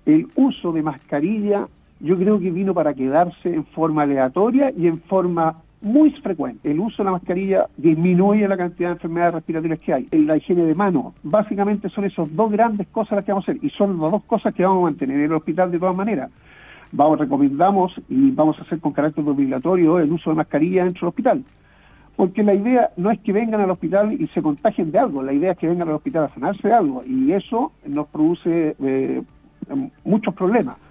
el uso de mascarilla yo creo que vino para quedarse en forma aleatoria y en forma muy frecuente. El uso de la mascarilla disminuye la cantidad de enfermedades respiratorias que hay. La higiene de manos, básicamente son esas dos grandes cosas las que vamos a hacer, y son las dos cosas que vamos a mantener en el hospital de todas maneras. Recomendamos y vamos a hacer con carácter obligatorio el uso de mascarilla dentro del hospital. Porque la idea no es que vengan al hospital y se contagien de algo, la idea es que vengan al hospital a sanarse de algo, y eso nos produce muchos problemas.